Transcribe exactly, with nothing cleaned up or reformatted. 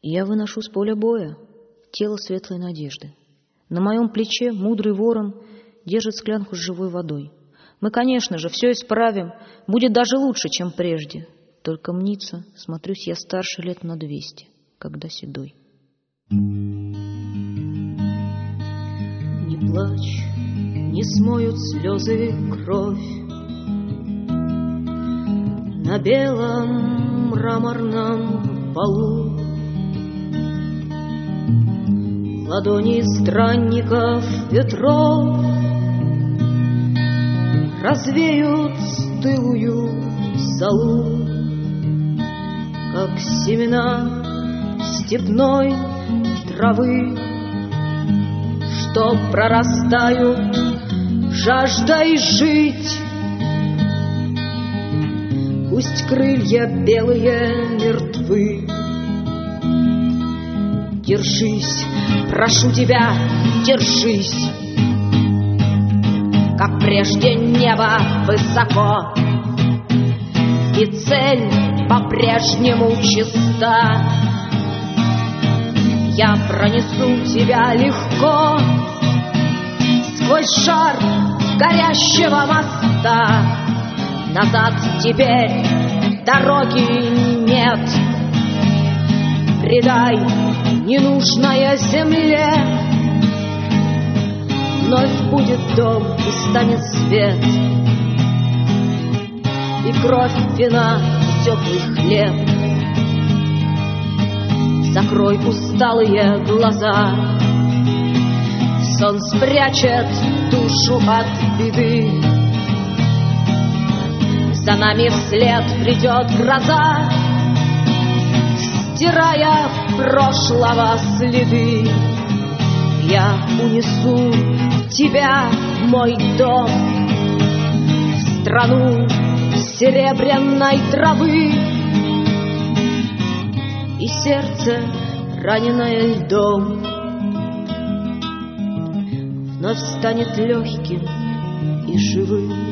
Я выношу с поля боя тело светлой надежды. На моем плече мудрый ворон держит склянку с живой водой. Мы, конечно же, все исправим, будет даже лучше, чем прежде. Только мнится, смотрюсь я старше лет на двести, когда седой. Не плачь, не смоют слезы кровь. На белом мраморном полу ладони странников ветров развеют стылую золу, как семена степной травы, что прорастают жаждой жить. Пусть крылья белые мертвы. Держись, прошу тебя, держись, как прежде небо высоко, и цель по-прежнему чиста. Я пронесу тебя легко сквозь шар горящего моста. Назад теперь дороги нет. Предай ненужное земле. Вновь будет дом и станет свет, и кровь, вина, и теплый хлеб. Закрой усталые глаза, сон спрячет душу от беды. За нами вслед придет гроза, стирая прошлого следы. Я унесу тебя, мой дом, в страну серебряной травы, и сердце, раненое льдом, вновь станет легким и живым.